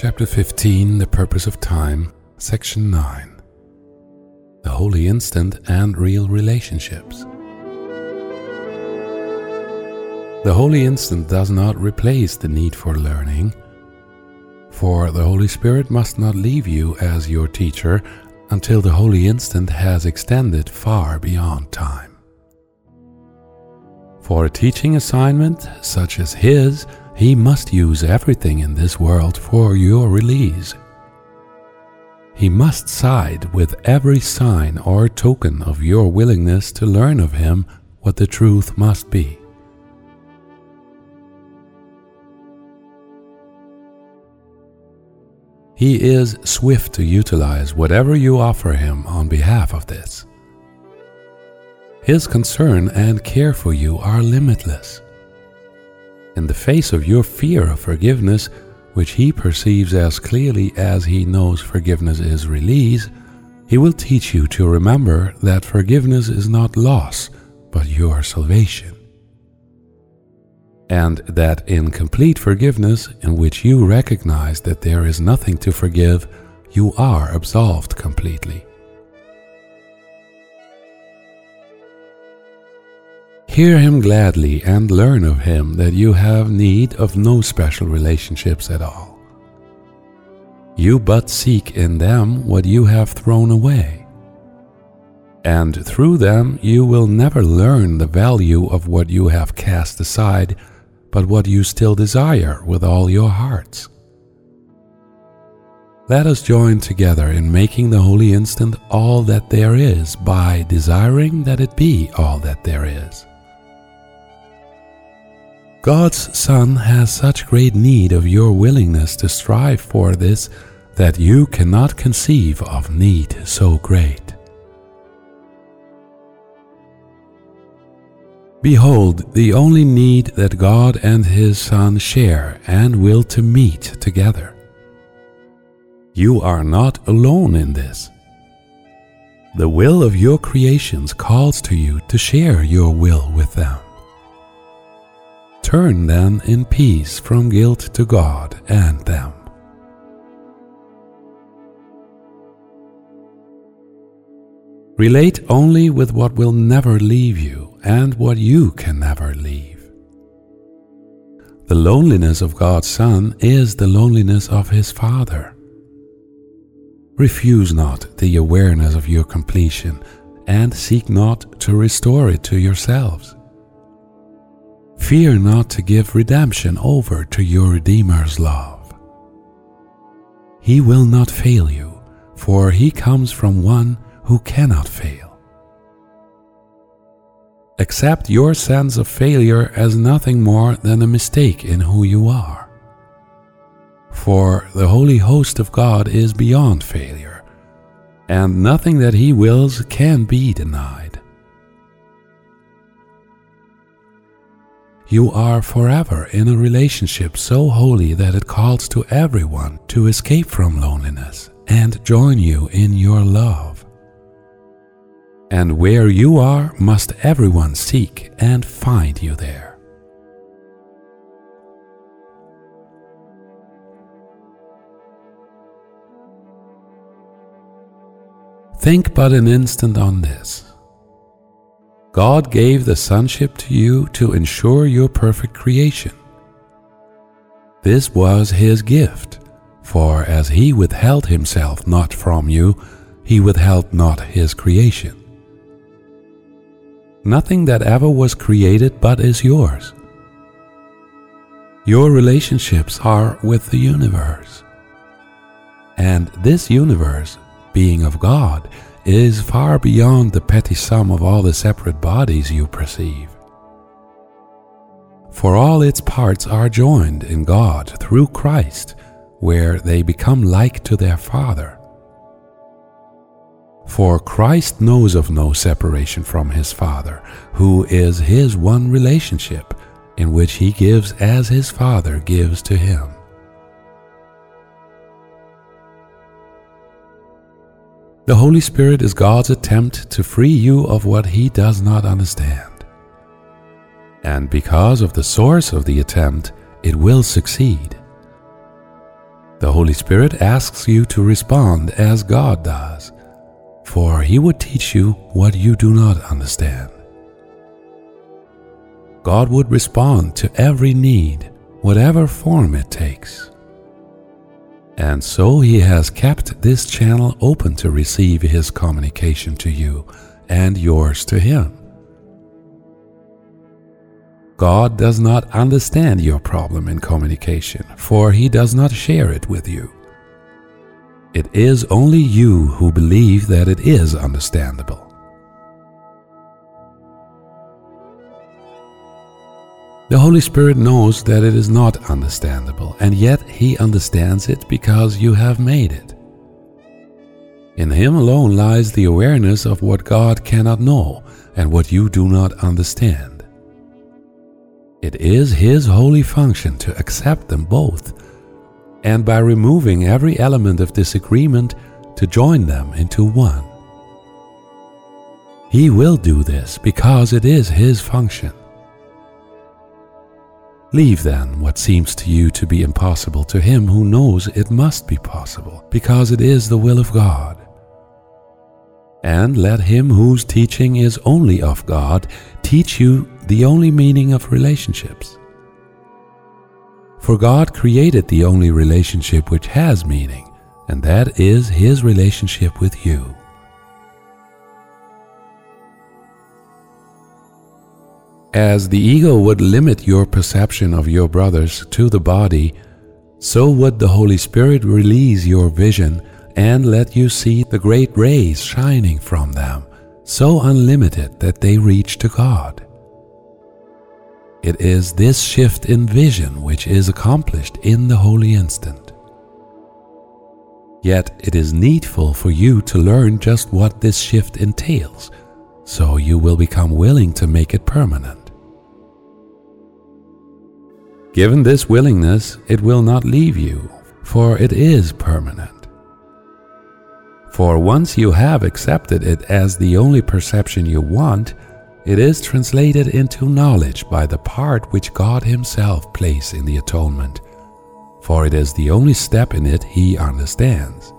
Chapter 15, The Purpose of Time, Section 9. The Holy Instant and Real Relationships. The Holy Instant does not replace the need for learning, for the Holy Spirit must not leave you as your teacher until the Holy Instant has extended far beyond time. For a teaching assignment such as his, he must use everything in this world for your release. He must side with every sign or token of your willingness to learn of him what the truth must be. He is swift to utilize whatever you offer him on behalf of this. His concern and care for you are limitless. In the face of your fear of forgiveness, which he perceives as clearly as he knows forgiveness is release, he will teach you to remember that forgiveness is not loss, but your salvation. And that in complete forgiveness, in which you recognize that there is nothing to forgive, you are absolved completely. Hear him gladly and learn of him that you have need of no special relationships at all. You but seek in them what you have thrown away. And through them you will never learn the value of what you have cast aside, but what you still desire with all your hearts. Let us join together in making the Holy Instant all that there is by desiring that it be all that there is. God's Son has such great need of your willingness to strive for this that you cannot conceive of need so great. Behold, the only need that God and His Son share and will to meet together. You are not alone in this. The will of your creations calls to you to share your will with them. Turn then in peace from guilt to God and them. Relate only with what will never leave you and what you can never leave. The loneliness of God's Son is the loneliness of His Father. Refuse not the awareness of your completion and seek not to restore it to yourselves. Fear not to give redemption over to your Redeemer's love. He will not fail you, for He comes from one who cannot fail. Accept your sense of failure as nothing more than a mistake in who you are. For the holy host of God is beyond failure, and nothing that He wills can be denied. You are forever in a relationship so holy that it calls to everyone to escape from loneliness and join you in your love. And where you are, must everyone seek and find you there. Think but an instant on this. God gave the sonship to you to ensure your perfect creation. This was His gift, for as He withheld Himself not from you, He withheld not His creation. Nothing that ever was created but is yours. Your relationships are with the universe. And this universe, being of God, is far beyond the petty sum of all the separate bodies you perceive. For all its parts are joined in God through Christ, where they become like to their Father. For Christ knows of no separation from His Father, who is His one relationship, in which He gives as His Father gives to Him. The Holy Spirit is God's attempt to free you of what He does not understand. And because of the source of the attempt, it will succeed. The Holy Spirit asks you to respond as God does, for He would teach you what you do not understand. God would respond to every need, whatever form it takes. And so He has kept this channel open to receive His communication to you and yours to Him. God does not understand your problem in communication, for He does not share it with you. It is only you who believe that it is understandable. The Holy Spirit knows that it is not understandable, and yet He understands it because you have made it. In Him alone lies the awareness of what God cannot know and what you do not understand. It is His holy function to accept them both, and by removing every element of disagreement, to join them into one. He will do this because it is His function. Leave then what seems to you to be impossible to Him who knows it must be possible, because it is the will of God. And let Him whose teaching is only of God teach you the only meaning of relationships. For God created the only relationship which has meaning, and that is His relationship with you. As the ego would limit your perception of your brothers to the body, so would the Holy Spirit release your vision and let you see the great rays shining from them, so unlimited that they reach to God. It is this shift in vision which is accomplished in the holy instant. Yet it is needful for you to learn just what this shift entails, so you will become willing to make it permanent. Given this willingness, it will not leave you, for it is permanent. For once you have accepted it as the only perception you want, it is translated into knowledge by the part which God Himself plays in the atonement, for it is the only step in it He understands.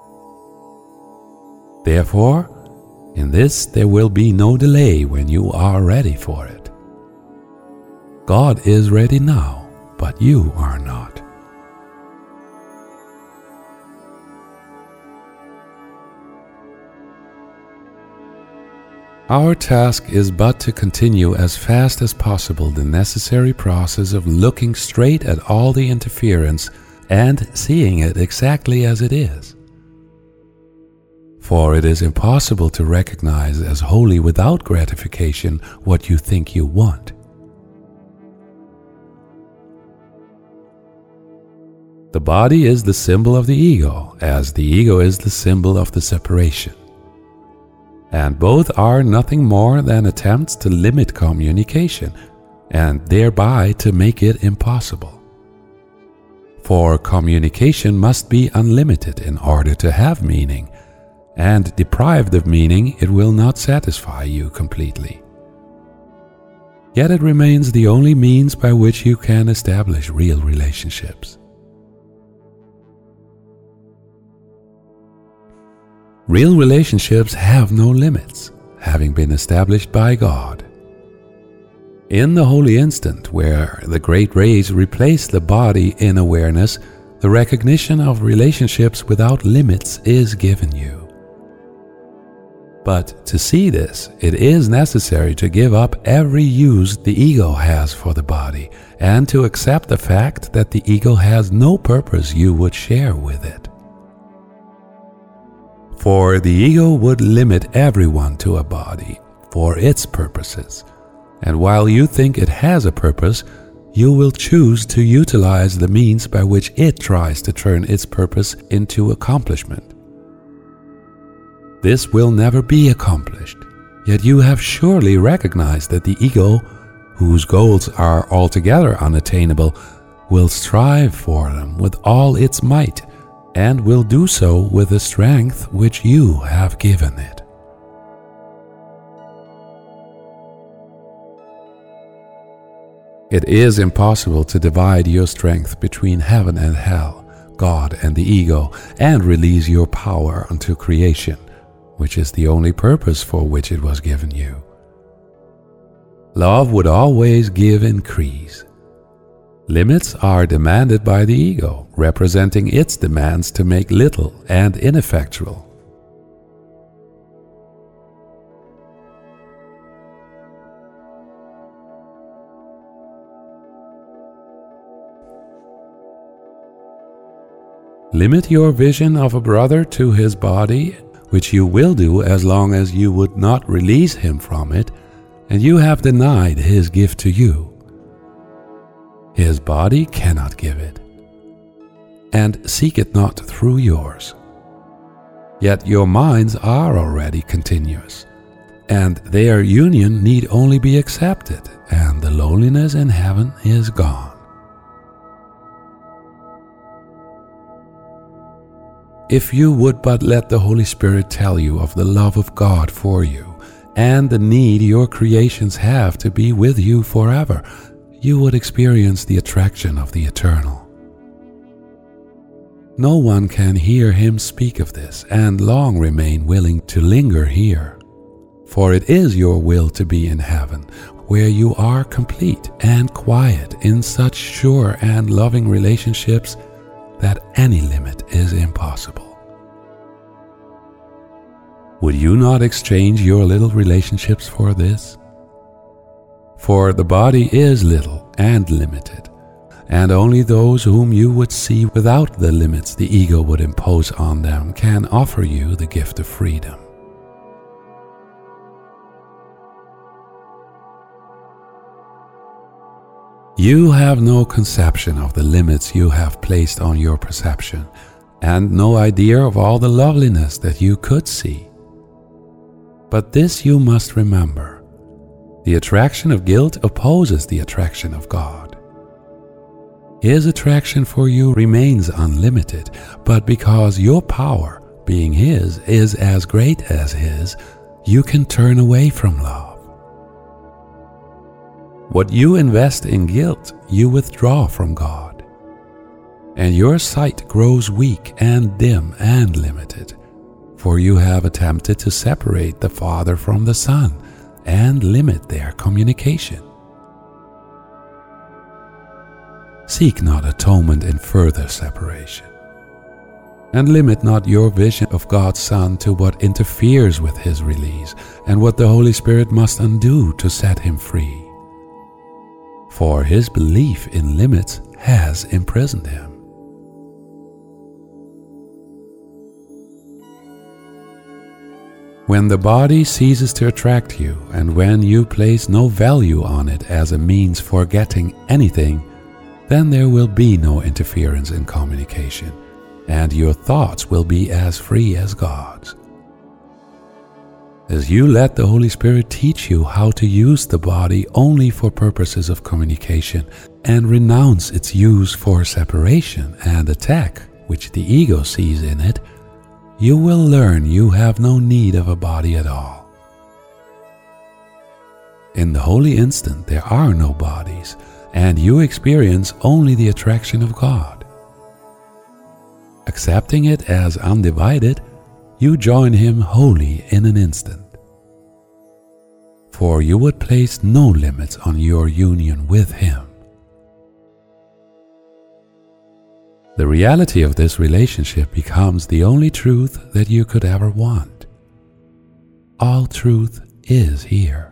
Therefore, in this there will be no delay when you are ready for it. God is ready now, but you are not. Our task is but to continue as fast as possible the necessary process of looking straight at all the interference and seeing it exactly as it is. For it is impossible to recognize as wholly without gratification what you think you want. The body is the symbol of the ego, as the ego is the symbol of the separation. And both are nothing more than attempts to limit communication, and thereby to make it impossible. For communication must be unlimited in order to have meaning, and deprived of meaning it will not satisfy you completely. Yet it remains the only means by which you can establish real relationships. Real relationships have no limits, having been established by God. In the holy instant, where the great rays replace the body in awareness, the recognition of relationships without limits is given you. But to see this, it is necessary to give up every use the ego has for the body, and to accept the fact that the ego has no purpose you would share with it. For the ego would limit everyone to a body for its purposes, and while you think it has a purpose, you will choose to utilize the means by which it tries to turn its purpose into accomplishment. This will never be accomplished, yet you have surely recognized that the ego, whose goals are altogether unattainable, will strive for them with all its might, and will do so with the strength which you have given it. It is impossible to divide your strength between heaven and hell. God and the ego and release your power unto creation, which is the only purpose for which it was given you. Love would always give increase. Limits are demanded by the ego, representing its demands to make little and ineffectual. Limit your vision of a brother to his body, which you will do as long as you would not release him from it, and you have denied his gift to you. His body cannot give it, and seek it not through yours. Yet your minds are already continuous, and their union need only be accepted, and the loneliness in heaven is gone. If you would but let the Holy Spirit tell you of the love of God for you and the need your creations have to be with you forever, you would experience the attraction of the eternal. No one can hear him speak of this and long remain willing to linger here, for it is your will to be in heaven, where you are complete and quiet in such sure and loving relationships that any limit is impossible. Would you not exchange your little relationships for this? For the body is little and limited, and only those whom you would see without the limits the ego would impose on them can offer you the gift of freedom. You have no conception of the limits you have placed on your perception, and no idea of all the loveliness that you could see. But this you must remember: the attraction of guilt opposes the attraction of God. His attraction for you remains unlimited, but because your power, being His, is as great as His, you can turn away from love. What you invest in guilt, you withdraw from God, and your sight grows weak and dim and limited, for you have attempted to separate the Father from the Son and limit their communication. Seek not atonement in further separation, and limit not your vision of God's Son to what interferes with His release and what the Holy Spirit must undo to set Him free. For his belief in limits has imprisoned him. When the body ceases to attract you, and when you place no value on it as a means for getting anything, then there will be no interference in communication, and your thoughts will be as free as God's. As you let the Holy Spirit teach you how to use the body only for purposes of communication and renounce its use for separation and attack, which the ego sees in it, you will learn you have no need of a body at all. In the holy instant there are no bodies, and you experience only the attraction of God. Accepting it as undivided, you join Him wholly in an instant. For you would place no limits on your union with Him. The reality of this relationship becomes the only truth that you could ever want. All truth is here.